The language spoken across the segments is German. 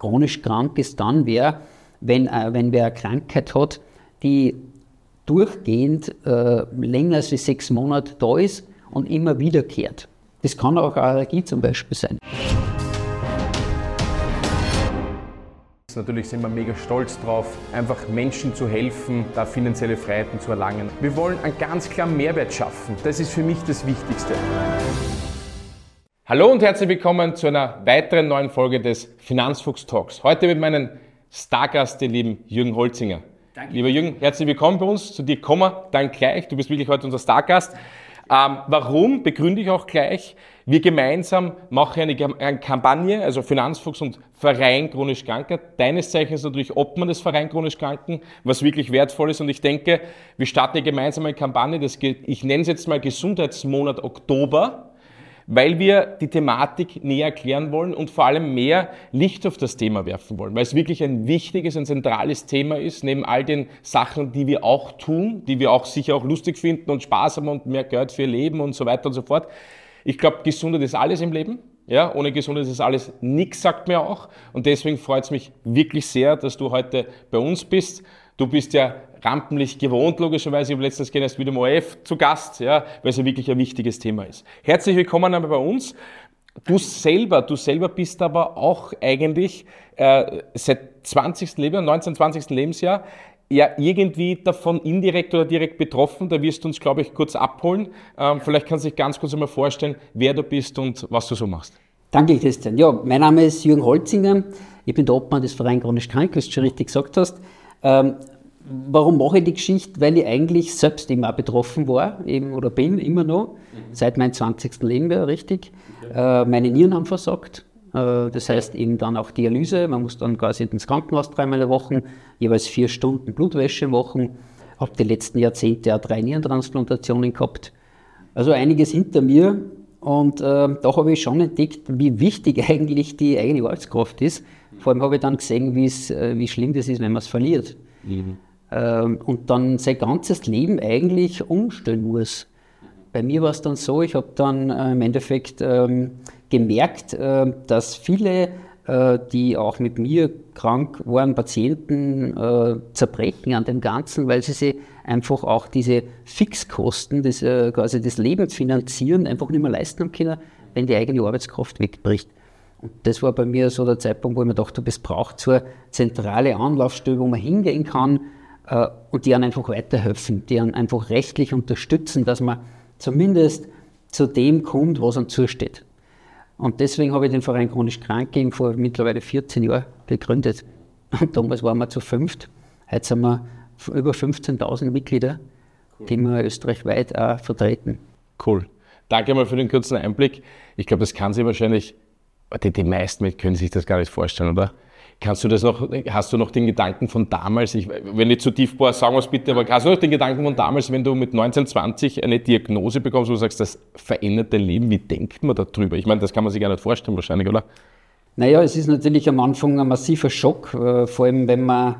chronisch krank ist dann wer, wenn wer eine Krankheit hat, die durchgehend länger als 6 Monate da ist und immer wiederkehrt. Das kann auch eine Allergie zum Beispiel sein. Natürlich sind wir mega stolz drauf, einfach Menschen zu helfen, da finanzielle Freiheiten zu erlangen. Wir wollen einen ganz klaren Mehrwert schaffen. Das ist für mich das Wichtigste. Hallo und herzlich willkommen zu einer weiteren neuen Folge des Finanzfuchs Talks. Heute mit meinem Stargast, den lieben Jürgen Holzinger. Danke. Lieber Jürgen, herzlich willkommen bei uns. Zu dir kommen wir dann gleich. Du bist wirklich heute unser Stargast. Warum, begründe ich auch gleich. Wir gemeinsam machen eine Kampagne, also Finanzfuchs und Verein Chronisch Kranker. Deines Zeichens natürlich Obmann des Verein Chronisch Kranken, was wirklich wertvoll ist. Und ich denke, wir starten eine gemeinsame Kampagne, ich nenne es jetzt mal Gesundheitsmonat Oktober, weil wir die Thematik näher erklären wollen und vor allem mehr Licht auf das Thema werfen wollen, weil es wirklich ein wichtiges, ein zentrales Thema ist, neben all den Sachen, die wir auch tun, die wir auch sicher auch lustig finden und Spaß haben und mehr Geld für ihr Leben und so weiter und so fort. Ich glaube, Gesundheit ist alles im Leben. Ja, ohne Gesundheit ist alles nichts, sagt mir auch. Und deswegen freut es mich wirklich sehr, dass du heute bei uns bist. Du bist ja Rampenlicht gewohnt, logischerweise. Ich habe letztens gesehen, erst wieder im ORF zu Gast, ja, weil es ja wirklich ein wichtiges Thema ist. Herzlich willkommen aber bei uns. Du selber bist aber auch eigentlich seit 19. 20. Lebensjahr ja irgendwie davon indirekt oder direkt betroffen. Da wirst du uns, glaube ich, kurz abholen. Vielleicht kannst du dich ganz kurz einmal vorstellen, wer du bist und was du so machst. Danke, Christian. Ja, mein Name ist Jürgen Holzinger. Ich bin der Obmann des Verein Chronisch Krank, wie du schon richtig gesagt hast. Warum mache ich die Geschichte? Weil ich eigentlich selbst immer betroffen war, eben, oder bin immer noch, seit meinem 20. Lebensjahr, richtig. Meine Nieren haben versagt. Das heißt eben dann auch Dialyse. Man muss dann quasi ins Krankenhaus 3-mal in der Woche, jeweils 4 Stunden Blutwäsche machen. Habe die letzten Jahrzehnte auch 3 Nierentransplantationen gehabt. Also einiges hinter mir. Und da habe ich schon entdeckt, wie wichtig eigentlich die eigene Arbeitskraft ist. Vor allem habe ich dann gesehen, wie schlimm das ist, wenn man es verliert. Und dann sein ganzes Leben eigentlich umstellen muss. Bei mir war es dann so, ich habe dann im Endeffekt gemerkt, dass viele, die auch mit mir krank waren, Patienten zerbrechen an dem Ganzen, weil sie sich einfach auch diese Fixkosten, quasi das Leben finanzieren, einfach nicht mehr leisten können, wenn die eigene Arbeitskraft wegbricht. Und das war bei mir so der Zeitpunkt, wo ich mir gedacht habe, es braucht so eine zentrale Anlaufstelle, wo man hingehen kann und die einem einfach weiterhelfen, die einen einfach rechtlich unterstützen, dass man zumindest zu dem kommt, was einem zusteht. Und deswegen habe ich den Verein Chronisch Kranke vor mittlerweile 14 Jahren gegründet. Und damals waren wir zu 5. Heute sind wir über 15.000 Mitglieder, die wir österreichweit auch vertreten. Cool. Danke mal für den kurzen Einblick. Ich glaube, das kann sich wahrscheinlich, die meisten können sich das gar nicht vorstellen, oder? Hast du noch den Gedanken von damals, wenn nicht zu tief war, sagen wir es bitte, aber hast du noch den Gedanken von damals, wenn du mit 19, 20 eine Diagnose bekommst, wo du sagst, das verändert dein Leben, wie denkt man darüber? Ich meine, das kann man sich gar nicht vorstellen wahrscheinlich, oder? Naja, es ist natürlich am Anfang ein massiver Schock, vor allem wenn man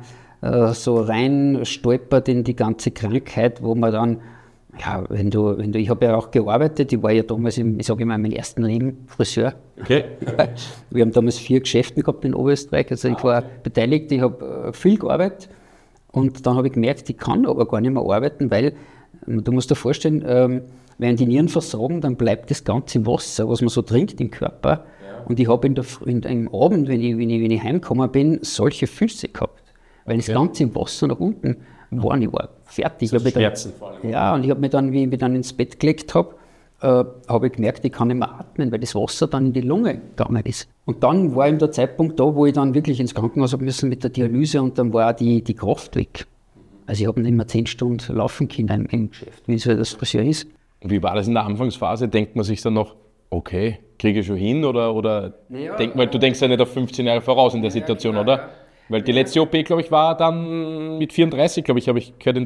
so rein stolpert in die ganze Krankheit, wo man dann, ja, ich habe ja auch gearbeitet, ich war ja damals in meinem ersten Leben Friseur. Okay. Wir haben damals 4 Geschäfte gehabt in Oberösterreich, also ich war beteiligt, ich habe viel gearbeitet und dann habe ich gemerkt, ich kann aber gar nicht mehr arbeiten, weil, du musst dir vorstellen, wenn die Nieren versagen, dann bleibt das ganze Wasser, was man so trinkt im Körper, und ich habe im Abend, wenn ich heimgekommen bin, solche Füße gehabt, weil das ganze Wasser nach unten war, ich war fertig. Schmerzen vor allem. Ja, und ich habe mich dann, wie ich mich dann ins Bett gelegt habe, habe ich gemerkt, ich kann nicht mehr atmen, weil das Wasser dann in die Lunge gegangen ist. Und dann war eben der Zeitpunkt da, wo ich dann wirklich ins Krankenhaus habe müssen mit der Dialyse, und dann war auch die Kraft weg. Also ich habe nicht mehr 10 Stunden laufen können im Geschäft, wie es halt das Friseur ist. Und wie war das in der Anfangsphase? Denkt man sich dann noch, okay, kriege ich schon hin, oder naja, du denkst ja nicht auf 15 Jahre voraus in der Situation, genau, oder? Ja. Weil die letzte OP, glaube ich, war dann mit 34, glaube ich, habe ich gehört in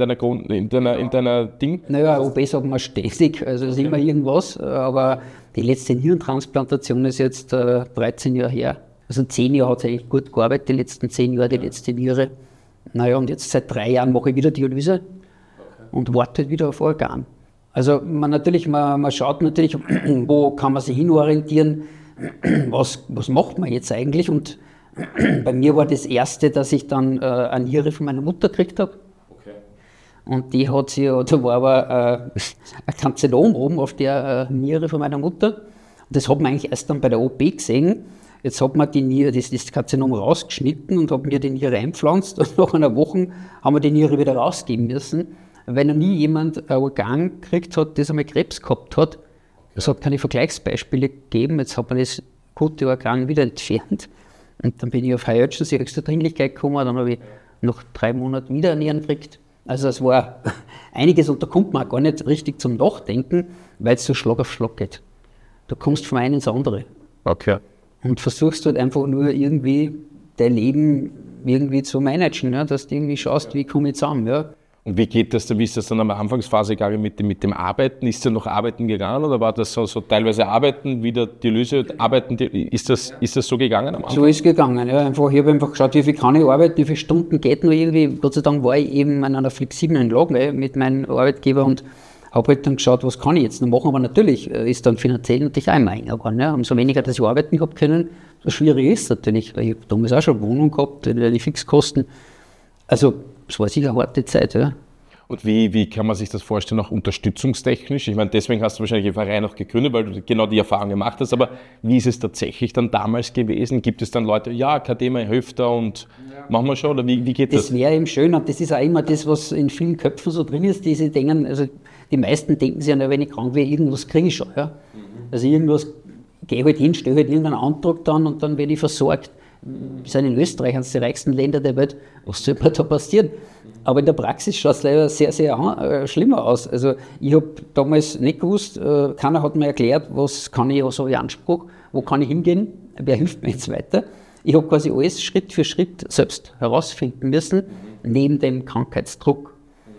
deiner Ding. Naja, OPs haben wir ständig, also ist immer irgendwas, aber die letzte Nierentransplantation ist jetzt 13 Jahre her. Also 10 Jahre hat es eigentlich gut gearbeitet, die letzten 10 Jahre, die letzte Niere. Naja, und jetzt seit 3 Jahren mache ich wieder Dialyse und warte halt wieder auf Organ. Also man schaut natürlich, wo kann man sich hinorientieren, was macht man jetzt eigentlich, und Bei mir war das Erste, dass ich dann eine Niere von meiner Mutter gekriegt habe. Okay. Und die hat sie, da war aber ein Karzinom oben auf der Niere von meiner Mutter. Und das hat man eigentlich erst dann bei der OP gesehen. Jetzt hat man die Niere, das Karzinom rausgeschnitten und hat mir die Niere einpflanzt. Und nach einer Woche haben wir die Niere wieder rausgeben müssen, weil noch nie jemand ein Organ gekriegt hat, das einmal Krebs gehabt hat. Es hat keine Vergleichsbeispiele gegeben. Jetzt hat man das gute Organ wieder entfernt. Und dann bin ich auf High Urgency höchster Dringlichkeit gekommen. Dann habe ich nach 3 Monaten wieder eine Nieren gekriegt. Also es war einiges und da kommt man auch gar nicht richtig zum Nachdenken, weil es so Schlag auf Schlag geht. Du kommst vom einen ins andere. Okay. Und versuchst halt einfach nur irgendwie dein Leben irgendwie zu managen, ja? Dass du irgendwie schaust, wie komme ich zusammen. Ja? Und wie geht das dann, wie ist das dann am Anfangsphase gegangen mit dem Arbeiten? Ist er noch arbeiten gegangen oder war das so teilweise arbeiten, wieder Dialyse, arbeiten? Ist das so gegangen am Anfang? So ist es gegangen, ja. Ich habe einfach geschaut, wie viel kann ich arbeiten, wie viele Stunden geht nur irgendwie. Gott sei Dank war ich eben in einer flexiblen Lage mit meinem Arbeitgeber und habe halt dann geschaut, was kann ich jetzt noch machen. Aber natürlich ist dann finanziell natürlich auch immer enger geworden. Ja. Umso weniger, dass ich arbeiten habe können, so schwierig ist es natürlich. Ich habe damals auch schon eine Wohnung gehabt, die Fixkosten. Also es war sicher eine harte Zeit, ja. Und wie kann man sich das vorstellen, auch unterstützungstechnisch? Ich meine, deswegen hast du wahrscheinlich den Verein noch gegründet, weil du genau die Erfahrung gemacht hast. Aber wie ist es tatsächlich dann damals gewesen? Gibt es dann Leute, ja, Akademie hilft da und machen wir schon? Oder wie geht das? Das wäre eben schön und das ist auch immer das, was in vielen Köpfen so drin ist, diese denken, also die meisten denken sich ja, wenn ich krank wäre, irgendwas kriege ich schon. Ja? Also irgendwas, gehe halt hin, stelle halt irgendeinen Antrag dann und dann werde ich versorgt. Wir sind in Österreich eines der reichsten Länder der Welt. Was soll mir da passieren? Aber in der Praxis schaut es leider sehr, sehr schlimmer aus. Also ich habe damals nicht gewusst, keiner hat mir erklärt, was kann ich so in Anspruch, wo kann ich hingehen, wer hilft mir jetzt weiter. Ich habe quasi alles Schritt für Schritt selbst herausfinden müssen, neben dem Krankheitsdruck.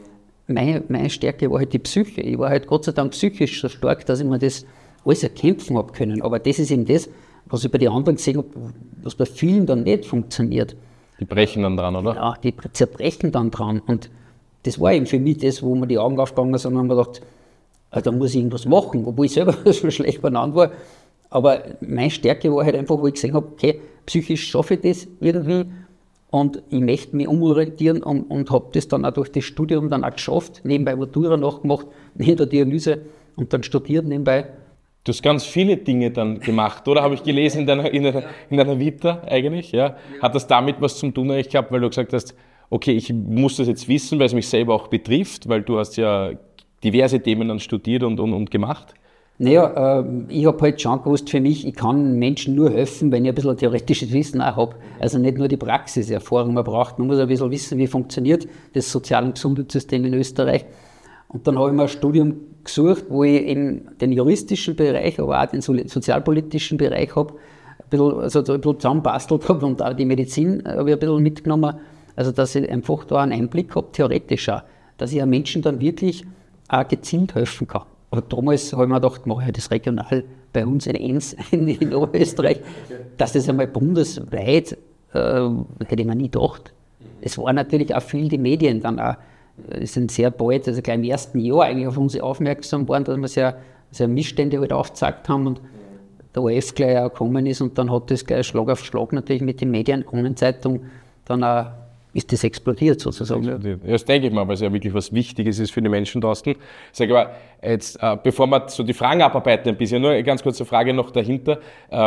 Meine Stärke war halt die Psyche. Ich war halt Gott sei Dank psychisch so stark, dass ich mir das alles erkämpfen habe können. Aber das ist eben das, was ich bei den anderen gesehen habe, was bei vielen dann nicht funktioniert. Die brechen dann dran, oder? Ja, die zerbrechen dann dran. Und das war eben für mich das, wo mir die Augen aufgegangen sind und haben mir gedacht, da muss ich irgendwas machen, obwohl ich selber so schlecht benannt war. Aber meine Stärke war halt einfach, wo ich gesehen habe, okay, psychisch schaffe ich das irgendwie und ich möchte mich umorientieren und habe das dann auch durch das Studium dann auch geschafft, nebenbei Matura nachgemacht, neben der Dialyse und dann studiert nebenbei. Du hast ganz viele Dinge dann gemacht, oder? Habe ich gelesen in deiner Vita eigentlich, ja? Hat das damit was zum tun eigentlich gehabt, weil du gesagt hast, okay, ich muss das jetzt wissen, weil es mich selber auch betrifft, weil du hast ja diverse Themen dann studiert und gemacht? Naja, ich habe halt schon gewusst für mich, ich kann Menschen nur helfen, wenn ich ein bisschen theoretisches Wissen auch habe. Also nicht nur die Praxiserfahrung man braucht, man muss ein bisschen wissen, wie funktioniert das Sozial- und Gesundheitssystem in Österreich. Und dann habe ich mir ein Studium gesucht, wo ich eben den juristischen Bereich, aber auch den sozialpolitischen Bereich habe, ein bisschen zusammenbastelt habe und auch die Medizin habe ich ein bisschen mitgenommen. Also dass ich einfach da einen Einblick habe, theoretisch auch, dass ich Menschen dann wirklich auch gezielt helfen kann. Aber damals habe ich mir gedacht, mache ich das regional bei uns in Enns in Oberösterreich, dass das einmal bundesweit, hätte ich mir nie gedacht. Es waren natürlich auch viel die Medien dann auch, sind sehr bald, also gleich im ersten Jahr eigentlich auf uns aufmerksam geworden, dass wir sehr Missstände halt aufgezeigt haben und der ORF gleich auch gekommen ist und dann hat das gleich Schlag auf Schlag natürlich mit den Medien, Kronenzeitung, dann auch ist das explodiert sozusagen. Das denke ich mal, weil es ja wirklich was Wichtiges ist für die Menschen draußen. Ich sage aber, jetzt, bevor wir so die Fragen abarbeiten ein bisschen, nur eine ganz kurze Frage noch dahinter,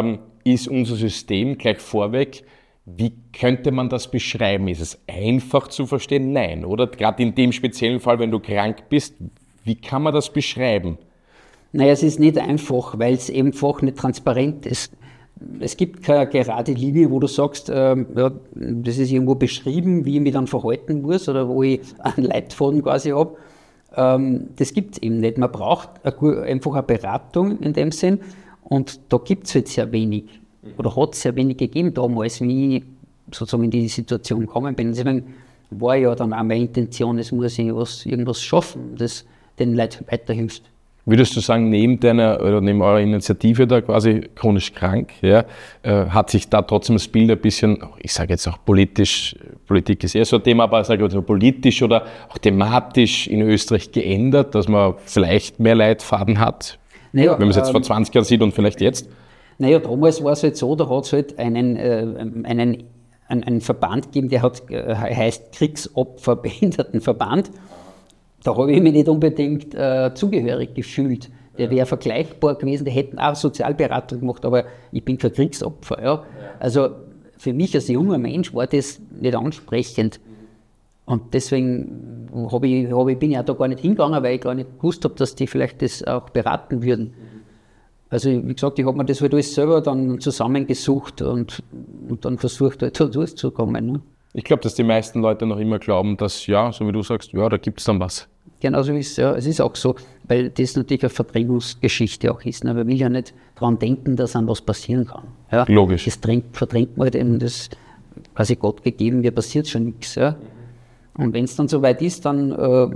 ist unser System gleich vorweg, wie könnte man das beschreiben? Ist es einfach zu verstehen? Nein, oder? Gerade in dem speziellen Fall, wenn du krank bist, wie kann man das beschreiben? Naja, es ist nicht einfach, weil es einfach nicht transparent ist. Es gibt keine gerade Linie, wo du sagst, ja, das ist irgendwo beschrieben, wie ich mich dann verhalten muss oder wo ich einen Leitfaden quasi habe. Das gibt es eben nicht. Man braucht einfach eine Beratung in dem Sinn und da gibt es halt sehr wenig oder hat es sehr wenig gegeben damals, wie ich sozusagen in die Situation gekommen bin. Deswegen war ja dann auch meine Intention, es muss irgendwas schaffen, das den Leuten weiterhilft. Würdest du sagen, neben eurer Initiative da quasi chronisch krank, ja, hat sich da trotzdem das Bild ein bisschen, ich sage jetzt auch politisch, Politik ist eher so ein Thema, aber ich sage jetzt politisch oder auch thematisch in Österreich geändert, dass man vielleicht mehr Leitfaden hat, naja, wenn man es jetzt vor 20 Jahren sieht und vielleicht jetzt? Naja, damals war es halt so, da hat es halt einen Verband gegeben, der heißt Kriegsopferbehindertenverband. Da habe ich mich nicht unbedingt zugehörig gefühlt. Der wäre vergleichbar gewesen, der hätten auch Sozialberatung gemacht, aber ich bin kein Kriegsopfer. Ja. Also für mich als junger Mensch war das nicht ansprechend. Und deswegen bin ich auch da gar nicht hingegangen, weil ich gar nicht gewusst habe, dass die vielleicht das auch beraten würden. Also wie gesagt, ich habe mir das halt alles selber dann zusammengesucht und dann versucht, halt da durchzukommen. Ne? Ich glaube, dass die meisten Leute noch immer glauben, dass, ja, so wie du sagst, ja, da gibt es dann was. Genau so ist es, ja. Es ist auch so, weil das natürlich eine Verdrängungsgeschichte auch ist. Ne? Man will ja nicht daran denken, dass einem was passieren kann. Ja? Logisch. Das verdrängt man halt eben, das quasi Gott gegeben, mir passiert schon nichts. Ja? Und wenn es dann soweit ist, dann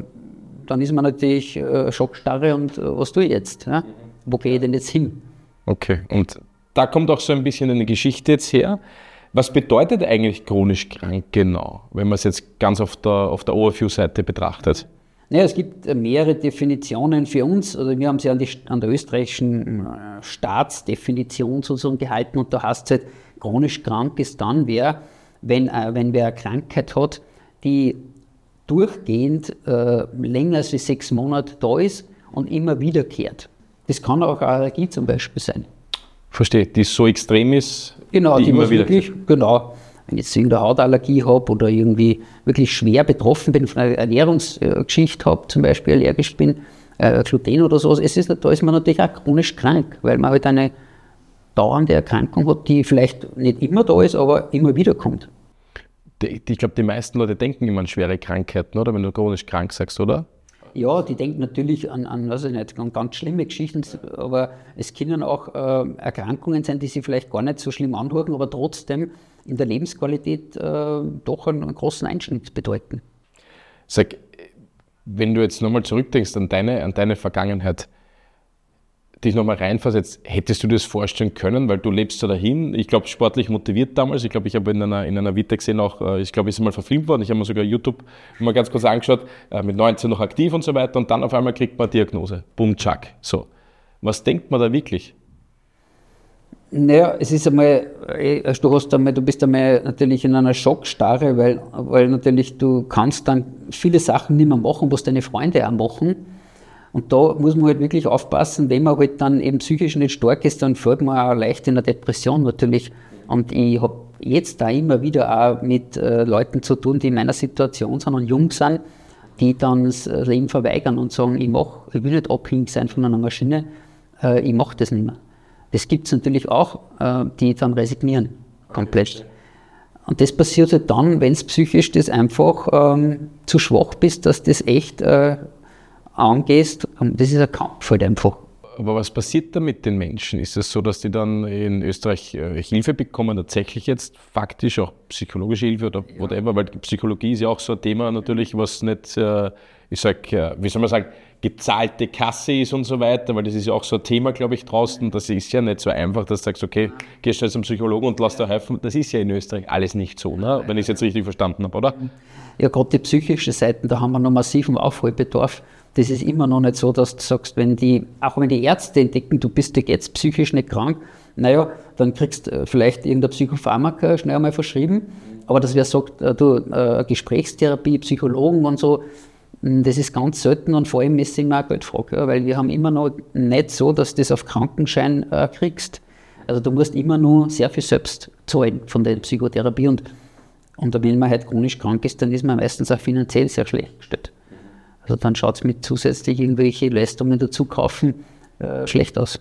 ist man natürlich schockstarre und was tue ich jetzt? Ja? Wo gehe ich denn jetzt hin? Okay, und da kommt auch so ein bisschen eine Geschichte jetzt her. Was bedeutet eigentlich chronisch krank genau, wenn man es jetzt ganz auf der Overview-Seite betrachtet? Naja, es gibt mehrere Definitionen für uns. Also wir haben sie an der österreichischen Staatsdefinition sozusagen gehalten und da heißt es halt, chronisch krank ist dann wer, wenn wer eine Krankheit hat, die durchgehend länger als 6 Monate da ist und immer wiederkehrt. Das kann auch eine Allergie zum Beispiel sein. Verstehe, die so extrem ist, genau, die immer wieder wirklich, genau. Wenn ich jetzt irgendeine Hautallergie habe oder irgendwie wirklich schwer betroffen bin, von einer Ernährungsgeschichte habe, zum Beispiel allergisch bin, Gluten oder sowas, da ist man natürlich auch chronisch krank, weil man halt eine dauernde Erkrankung hat, die vielleicht nicht immer da ist, aber immer wieder kommt. Ich glaube, die meisten Leute denken immer an schwere Krankheiten, oder? Wenn du chronisch krank sagst, oder? Ja, die denken natürlich an weiß ich nicht, an ganz schlimme Geschichten, aber es können auch Erkrankungen sein, die sich vielleicht gar nicht so schlimm anhören, aber trotzdem in der Lebensqualität doch einen großen Einschnitt bedeuten. Sag, wenn du jetzt nochmal zurückdenkst an deine Vergangenheit, dich nochmal reinversetzt, hättest du das vorstellen können, weil du lebst so dahin, ich glaube sportlich motiviert damals, ich glaube ich habe in einer Vita gesehen auch, ich glaube ist mal verfilmt worden, ich habe mir sogar YouTube mal ganz kurz angeschaut, mit 19 noch aktiv und so weiter und dann auf einmal kriegt man eine Diagnose, bumm, tschack, so. Was denkt man da wirklich? Naja, es ist einmal, du bist einmal natürlich in einer Schockstarre, weil natürlich du kannst dann viele Sachen nicht mehr machen, was deine Freunde auch machen. Und da muss man halt wirklich aufpassen, wenn man halt dann eben psychisch nicht stark ist, dann fällt man auch leicht in eine Depression natürlich. Und ich habe jetzt da immer wieder auch mit Leuten zu tun, die in meiner Situation sind und jung sind, die dann das Leben verweigern und sagen, ich will nicht abhängig sein von einer Maschine, ich mache das nicht mehr. Das gibt es natürlich auch, die dann resignieren, komplett. Und das passiert halt dann, wenn es psychisch das einfach zu schwach bist, dass das echt angehst, das ist ein Kampf halt einfach. Aber was passiert da mit den Menschen? Ist es so, dass die dann in Österreich Hilfe bekommen, tatsächlich jetzt faktisch auch psychologische Hilfe oder whatever, weil Psychologie ist ja auch so ein Thema natürlich, was nicht, wie soll man sagen, gezahlte Kasse ist und so weiter, weil das ist ja auch so ein Thema, glaube ich, draußen. Das ist ja nicht so einfach, dass du sagst, okay, gehst du jetzt zum Psychologen und lass dir helfen. Das ist ja in Österreich alles nicht so, ne? Wenn ich es jetzt richtig verstanden habe, oder? Ja, gerade die psychische Seiten, da haben wir noch massiven Aufholbedarf. Das ist immer noch nicht so, dass du sagst, auch wenn die Ärzte entdecken, du bist jetzt psychisch nicht krank, naja, dann kriegst du vielleicht irgendein Psychopharmaka schnell einmal verschrieben. Aber dass wer sagt, Gesprächstherapie, Psychologen und so, das ist ganz selten und vor allem ist es immer eine Geldfrage, ja, weil wir haben immer noch nicht so, dass du das auf Krankenschein kriegst. Also du musst immer nur sehr viel selbst zahlen von der Psychotherapie und wenn man halt chronisch krank ist, dann ist man meistens auch finanziell sehr schlecht gestellt. Also dann schaut es mit zusätzlich irgendwelche Leistungen dazu kaufen schlecht aus.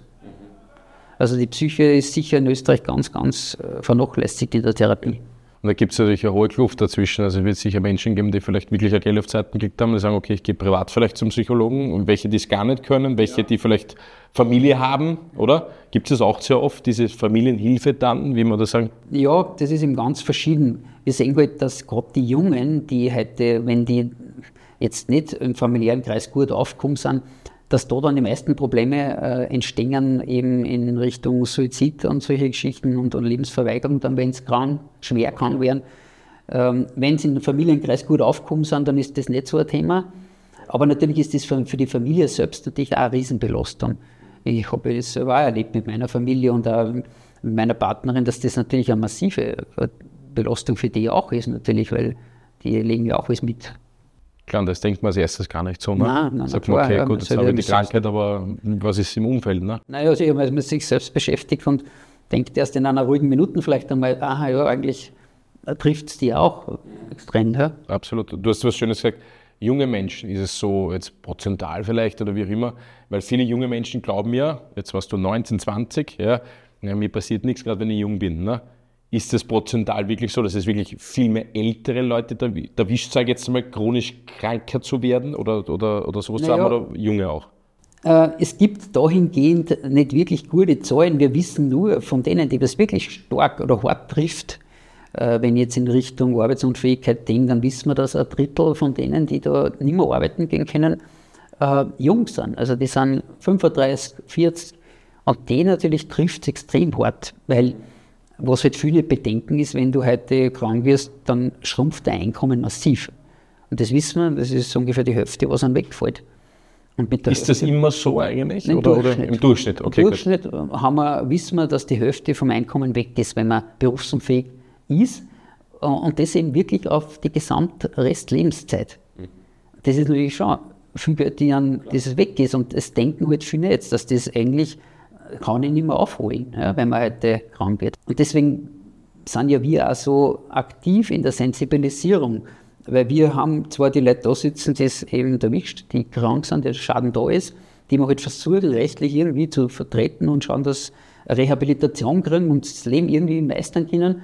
Also die Psyche ist sicher in Österreich ganz, ganz vernachlässigt in der Therapie. Und da gibt es natürlich eine hohe Kluft dazwischen. Also es wird sicher Menschen geben, die vielleicht wirklich ein Geld auf Zeiten gekriegt haben und sagen, okay, ich gehe privat vielleicht zum Psychologen und welche, die es gar nicht können, welche, die vielleicht Familie haben, oder? Gibt es auch sehr oft, diese Familienhilfe dann, wie man das sagen? Ja, das ist eben ganz verschieden. Wir sehen halt, dass gerade die Jungen, die heute, wenn die jetzt nicht im familiären Kreis gut aufgekommen sind, dass da dann die meisten Probleme entstehen eben in Richtung Suizid und solche Geschichten und Lebensverweigerung, dann wenn es schwer krank werden. Wenn sie in den Familienkreis gut aufgekommen sind, dann ist das nicht so ein Thema. Aber natürlich ist das für die Familie selbst natürlich auch eine Riesenbelastung. Ich habe das selber auch erlebt mit meiner Familie und auch mit meiner Partnerin, dass das natürlich eine massive Belastung für die auch ist, natürlich, weil die legen ja auch was mit. Klar, das denkt man als erstes gar nicht so. Ne? Nein, sagt man, okay, gut, jetzt habe ich die Krankheit, aber was ist im Umfeld? Ne? Naja, also wenn man sich selbst beschäftigt und denkt erst in einer ruhigen Minute vielleicht einmal, aha, ja, eigentlich trifft es die auch extrem. Ja? Absolut. Du hast was Schönes gesagt. Junge Menschen, ist es so jetzt prozentual vielleicht oder wie auch immer, weil viele junge Menschen glauben ja, jetzt warst du 19, 20, ja, mir passiert nichts, gerade wenn ich jung bin. Ne? Ist das prozentual wirklich so, dass es wirklich viel mehr ältere Leute erwischt, sage ich jetzt mal, chronisch kranker zu werden oder sowas zu haben, oder junge auch? Es gibt dahingehend nicht wirklich gute Zahlen. Wir wissen nur von denen, die das wirklich stark oder hart trifft, wenn ich jetzt in Richtung Arbeitsunfähigkeit denke, dann wissen wir, dass 1/3 von denen, die da nicht mehr arbeiten gehen können, jung sind. Also die sind 35, 40 und die natürlich trifft es extrem hart, weil was halt viele bedenken ist, wenn du heute krank wirst, dann schrumpft dein Einkommen massiv. Und das wissen wir, das ist ungefähr die Hälfte, was dann wegfällt. Und mit ist das immer so eigentlich? Oder im Durchschnitt? Okay, im Durchschnitt wissen wir, dass die Hälfte vom Einkommen weg ist, wenn man berufsunfähig ist. Und das eben wirklich auf die gesamte Restlebenszeit. Das ist natürlich schon viel Geld, die an dieses weg ist. Und es denken halt viele jetzt, dass das eigentlich kann ich nicht mehr aufholen, ja, wenn man heute krank wird. Und deswegen sind ja wir auch so aktiv in der Sensibilisierung, weil wir haben zwar die Leute da sitzen, die es eben erwischt, die krank sind, der Schaden da ist, die man halt versuchen, rechtlich irgendwie zu vertreten und schauen, dass eine Rehabilitation kriegen und das Leben irgendwie meistern können.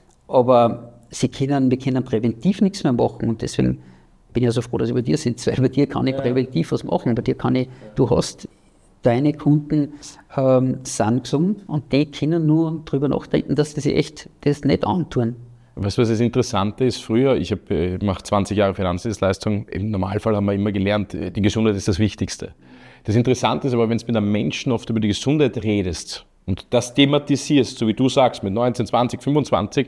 Aber wir können präventiv nichts mehr machen und deswegen bin ich ja so froh, dass ich bei dir sitze, weil bei dir kann ich präventiv was machen, bei dir kann ich, du hast deine Kunden sind gesund und die können nur darüber nachdenken, dass sie sich echt das nicht antun. Weißt du, was das Interessante ist? Früher, ich mache 20 Jahre Finanzdienstleistung, im Normalfall haben wir immer gelernt, die Gesundheit ist das Wichtigste. Das Interessante ist aber, wenn du mit einem Menschen oft über die Gesundheit redest und das thematisierst, so wie du sagst, mit 19, 20, 25,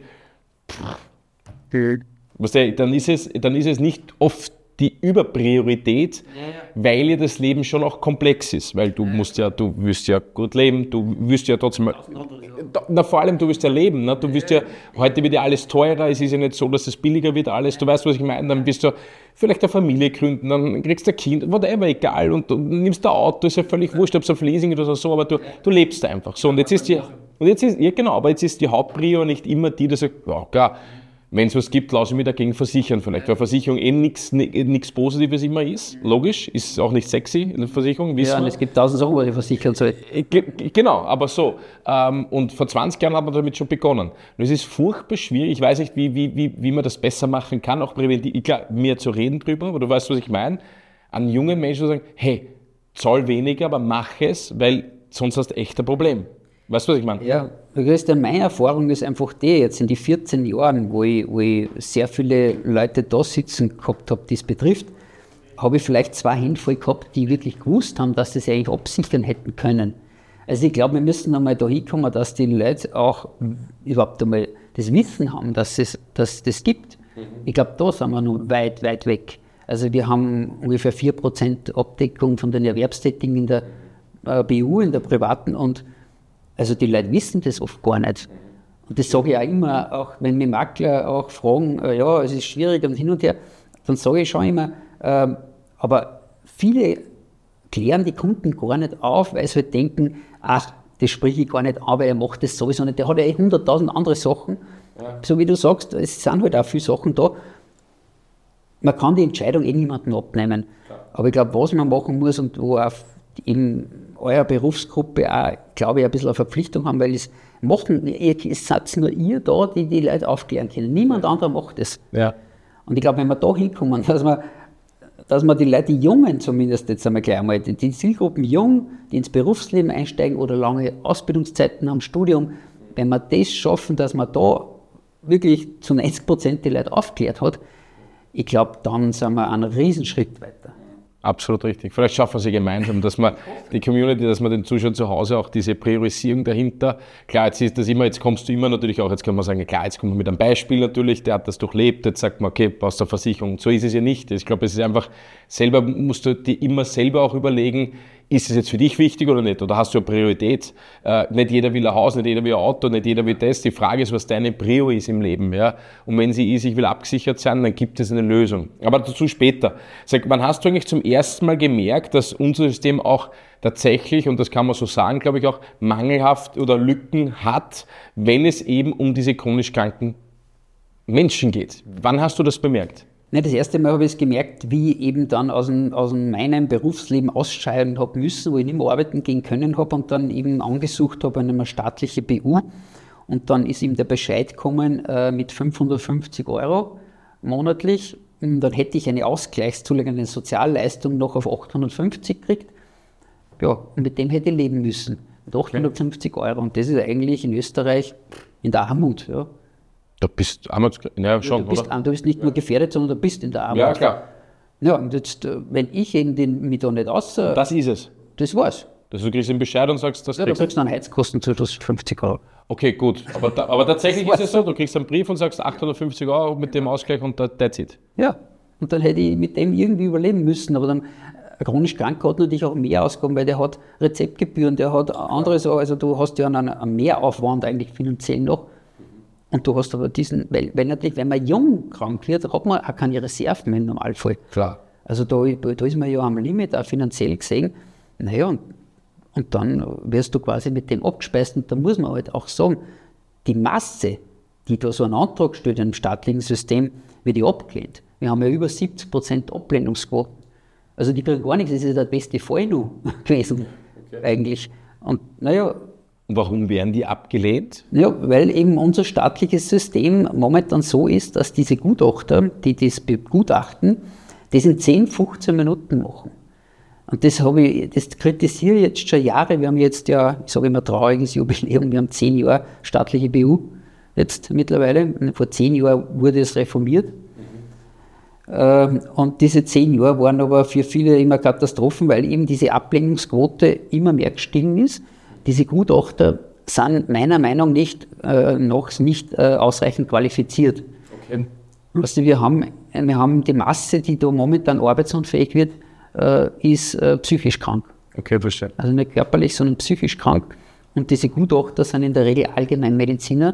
dann ist es nicht oft die Überpriorität, weil ja das Leben schon auch komplex ist, weil du willst ja gut leben, du willst ja trotzdem, vor allem du willst ja leben, ne? Du willst ja, heute wird ja alles teurer, es ist ja nicht so, dass es billiger wird alles, du weißt, was ich meine, dann bist du vielleicht eine Familie gründen, dann kriegst du ein Kind, whatever, egal, und du nimmst ein Auto, ist ja völlig wurscht, ob es ein Leasing oder so, aber du lebst einfach so, aber jetzt ist die Hauptprio nicht immer die, dass sagt, ja klar, wenn es was gibt, lasse ich mich dagegen versichern vielleicht, weil Versicherung nichts Positives immer ist, logisch, ist auch nicht sexy, eine Versicherung, wissen wir. Und es gibt 1000 Sachen, was ich versichern soll. Genau, aber so. Und vor 20 Jahren hat man damit schon begonnen. Und es ist furchtbar schwierig, ich weiß nicht, wie man das besser machen kann, auch präventiv, klar, mehr zu reden drüber, aber du weißt, was ich meine, an junge Menschen zu sagen, hey, zahl weniger, aber mach es, weil sonst hast du echt ein Problem. Weißt du, was ich meine? Ja, Christian, meine Erfahrung ist einfach die, jetzt in die 14 Jahren, wo ich sehr viele Leute da sitzen gehabt habe, die es betrifft, habe ich vielleicht 2 Hände voll gehabt, die wirklich gewusst haben, dass sie es eigentlich absichern hätten können. Also ich glaube, wir müssen einmal da hinkommen, dass die Leute auch überhaupt einmal das Wissen haben, dass es das gibt. Ich glaube, da sind wir noch weit, weit weg. Also wir haben ungefähr 4% Abdeckung von den Erwerbstätigen in der BU, in der privaten, und also die Leute wissen das oft gar nicht. Und das sage ich auch immer, auch wenn mich Makler auch fragen, ja, es ist schwierig und hin und her, dann sage ich schon immer, aber viele klären die Kunden gar nicht auf, weil sie halt denken, ach, das spreche ich gar nicht an, weil er macht das sowieso nicht. Der hat ja 100.000 andere Sachen. Ja. So wie du sagst, es sind halt auch viele Sachen da. Man kann die Entscheidung niemandem abnehmen. Ja. Aber ich glaube, was man machen muss und wo auch in eurer Berufsgruppe auch, glaube ich, ein bisschen eine Verpflichtung haben, weil es seid nur ihr da, die die Leute aufklären können. Niemand anderer macht es. Ja. Und ich glaube, wenn wir da hinkommen, dass man die Leute, die Jungen zumindest jetzt einmal gleich einmal, die Zielgruppen jung, die ins Berufsleben einsteigen oder lange Ausbildungszeiten haben, Studium, wenn wir das schaffen, dass man da wirklich zu 90% die Leute aufgeklärt hat, ich glaube, dann sind wir einen Riesenschritt weiter. Absolut richtig. Vielleicht schaffen wir sie gemeinsam, dass man die Community, dass man den Zuschauern zu Hause auch diese Priorisierung dahinter, klar, jetzt kommst du immer natürlich auch, jetzt kann man sagen, klar, jetzt kommt man mit einem Beispiel natürlich, der hat das durchlebt, jetzt sagt man, okay, brauchst du eine Versicherung. So ist es ja nicht. Ich glaube, es ist einfach, musst du dir immer selber auch überlegen, ist es jetzt für dich wichtig oder nicht? Oder hast du eine Priorität? Nicht jeder will ein Haus, nicht jeder will ein Auto, nicht jeder will das. Die Frage ist, was deine Prio ist im Leben. Ja? Und wenn sie ist, ich will abgesichert sein, dann gibt es eine Lösung. Aber dazu später. Sag, wann hast du eigentlich zum ersten Mal gemerkt, dass unser System auch tatsächlich, und das kann man so sagen, glaube ich auch, mangelhaft oder Lücken hat, wenn es eben um diese chronisch kranken Menschen geht? Wann hast du das bemerkt? Das erste Mal habe ich es gemerkt, wie ich eben dann aus meinem Berufsleben ausscheiden habe müssen, wo ich nicht mehr arbeiten gehen können habe und dann eben angesucht habe an eine staatliche BU. Und dann ist ihm der Bescheid gekommen mit 550 € monatlich. Und dann hätte ich eine Ausgleichszulagen, eine Sozialleistung noch auf 850 gekriegt. Ja, und mit dem hätte ich leben müssen. Mit 850 €. Und das ist eigentlich in Österreich in der Armut. Ja. Du bist Armut, ja schon, du bist nicht nur gefährdet, sondern du bist in der Armut. Ja, klar. Ja, und jetzt, wenn ich eben mich da nicht das ist es. Das war's. Also du kriegst einen Bescheid und sagst, das ja, du kriegst einen Heizkostenzuschuss 50 €. Okay, gut. Aber tatsächlich ist es so, du kriegst einen Brief und sagst 850 € mit dem Ausgleich und that's it. Ja, und dann hätte ich mit dem irgendwie überleben müssen, aber dann chronisch Kranker hat natürlich auch mehr Ausgaben, weil der hat Rezeptgebühren, der hat andere Sachen, also du hast ja einen Mehraufwand eigentlich finanziell noch. Und du hast aber diesen, weil natürlich, wenn man jung krank wird, hat man auch keine Reserven im Normalfall. Klar. Also da ist man ja am Limit, auch finanziell gesehen. Naja, und dann wirst du quasi mit dem abgespeist. Und da muss man halt auch sagen, die Masse, die da so einen Antrag stellt im staatlichen System, wird ja abgelehnt. Wir haben ja über 70% Ablehnungsquote. Also die kriegen gar nichts, das ist der beste Fall noch gewesen, eigentlich. Und naja. Warum werden die abgelehnt? Ja, weil eben unser staatliches System momentan so ist, dass diese Gutachter, die das begutachten, das in 10, 15 Minuten machen. Und das kritisiere ich jetzt schon Jahre. Wir haben jetzt ja, ich sage immer, trauriges Jubiläum, wir haben 10 Jahre staatliche BU jetzt mittlerweile. Vor 10 Jahren wurde es reformiert. Und diese 10 Jahre waren aber für viele immer Katastrophen, weil eben diese Ablehnungsquote immer mehr gestiegen ist. Diese Gutachter sind meiner Meinung nach noch nicht ausreichend qualifiziert. Okay. Also wir haben die Masse, die da momentan arbeitsunfähig wird, ist psychisch krank. Okay, verstehe. Also nicht körperlich, sondern psychisch krank. Und diese Gutachter sind in der Regel Allgemeinmediziner,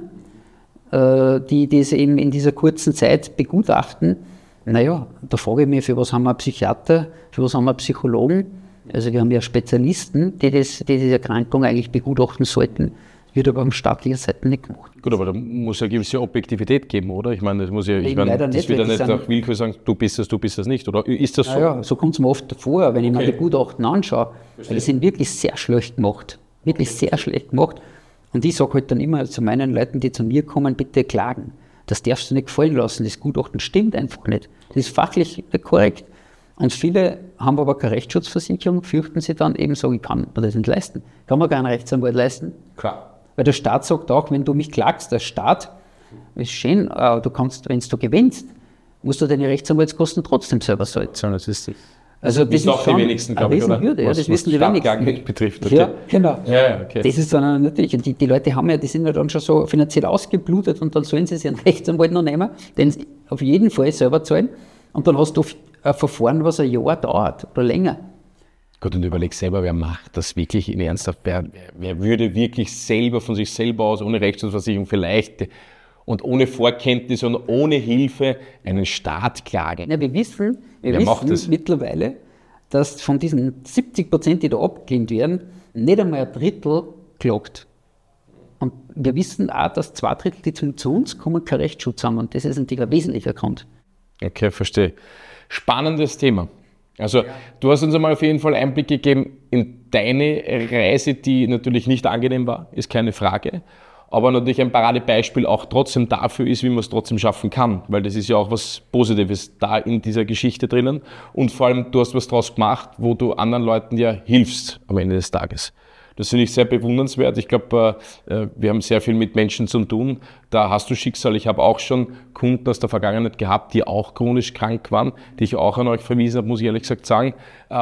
die das eben in dieser kurzen Zeit begutachten. Naja, da frage ich mich, für was haben wir Psychiater, für was haben wir Psychologen? Also wir haben ja Spezialisten, die diese Erkrankung eigentlich begutachten sollten. Das wird aber auf staatlicher Seite nicht gemacht. Gut, aber da muss ja eine gewisse Objektivität geben, oder? Ich meine, das muss ja, das wird ja nicht nach Willkür sagen, du bist das nicht, oder ist das so? Ja, so kommt es mir oft vor, wenn ich mir die Gutachten anschaue. Weil die sind wirklich sehr schlecht gemacht. Wirklich sehr schlecht gemacht. Und ich sage halt dann immer zu meinen Leuten, die zu mir kommen, bitte klagen. Das darfst du nicht gefallen lassen. Das Gutachten stimmt einfach nicht. Das ist fachlich nicht korrekt. Und viele haben aber keine Rechtsschutzversicherung, fürchten sie dann eben, sagen, ich kann mir das nicht leisten. Kann man keinen Rechtsanwalt leisten? Klar. Weil der Staat sagt auch, wenn du mich klagst, der Staat, ist schön, du kannst, wenn du gewinnst, musst du deine Rechtsanwaltskosten trotzdem selber zahlen. Das ist das. Also das ist auch die wenigsten, glaube ich, oder? Hürde, ja, das wissen die wenigsten. Betrifft. Okay. Ja, genau. Ja, okay. Das ist dann natürlich, und die Leute haben ja, die sind ja dann schon so finanziell ausgeblutet und dann sollen sie sich einen Rechtsanwalt noch nehmen, den sie auf jeden Fall selber zahlen. Und dann hast du ein Verfahren, was ein Jahr dauert oder länger. Gut, und überleg selber, wer macht das wirklich in Ernsthaft? Wer würde wirklich selber von sich selber aus, ohne Rechtsschutzversicherung vielleicht und ohne Vorkenntnis und ohne Hilfe einen Staat klagen? Ja, wir wissen mittlerweile, dass von diesen 70%, die da abgelehnt werden, nicht einmal ein Drittel klagt. Und wir wissen auch, dass 2/3, die zu uns kommen, keinen Rechtsschutz haben. Und das ist natürlich ein wesentlicher Grund. Okay, verstehe. Spannendes Thema. Also du hast uns einmal auf jeden Fall Einblick gegeben in deine Reise, die natürlich nicht angenehm war, ist keine Frage. Aber natürlich ein Paradebeispiel auch trotzdem dafür ist, wie man es trotzdem schaffen kann. Weil das ist ja auch was Positives da in dieser Geschichte drinnen. Und vor allem, du hast was draus gemacht, wo du anderen Leuten ja hilfst am Ende des Tages. Das finde ich sehr bewundernswert. Ich glaube, wir haben sehr viel mit Menschen zu tun. Da hast du Schicksal. Ich habe auch schon Kunden aus der Vergangenheit gehabt, die auch chronisch krank waren, die ich auch an euch verwiesen habe, muss ich ehrlich gesagt sagen.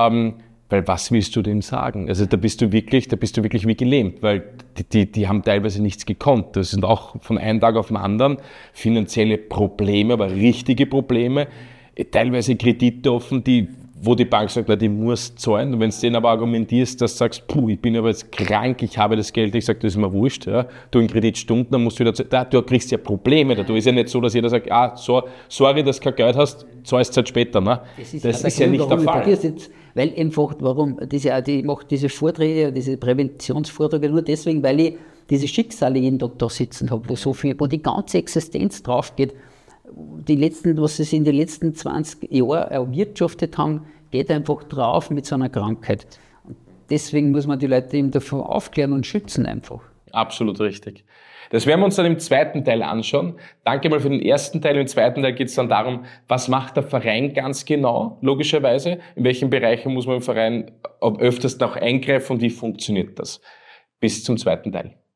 Weil was willst du dem sagen? Also da bist du wirklich wie gelähmt, weil die haben teilweise nichts gekonnt. Das sind auch von einem Tag auf den anderen finanzielle Probleme, aber richtige Probleme. Teilweise Kredite offen, die wo die Bank sagt, na, die muss zahlen. Und wenn du denen aber argumentierst, dass du sagst, ich bin aber jetzt krank, ich habe das Geld, ich sage, das ist mir wurscht, ja. Du in Kreditstunden, dann musst du wieder, du kriegst ja Probleme. Da ist ja nicht so, dass jeder sagt, sorry, dass du kein Geld hast, zahlst halt später. Ne? Das ist ja nicht der Fall. Jetzt, weil einfach, ich mache diese Vorträge, diese Präventionsvorträge nur deswegen, weil ich diese Schicksale jeden Tag da sitzen habe, wo die ganze Existenz drauf geht. Was sie in den letzten 20 Jahren erwirtschaftet haben, geht einfach drauf mit so einer Krankheit. Und deswegen muss man die Leute eben davon aufklären und schützen einfach. Absolut richtig. Das werden wir uns dann im zweiten Teil anschauen. Danke mal für den ersten Teil. Im zweiten Teil geht es dann darum, was macht der Verein ganz genau, logischerweise. In welchen Bereichen muss man im Verein am öftersten auch eingreifen und wie funktioniert das? Bis zum zweiten Teil.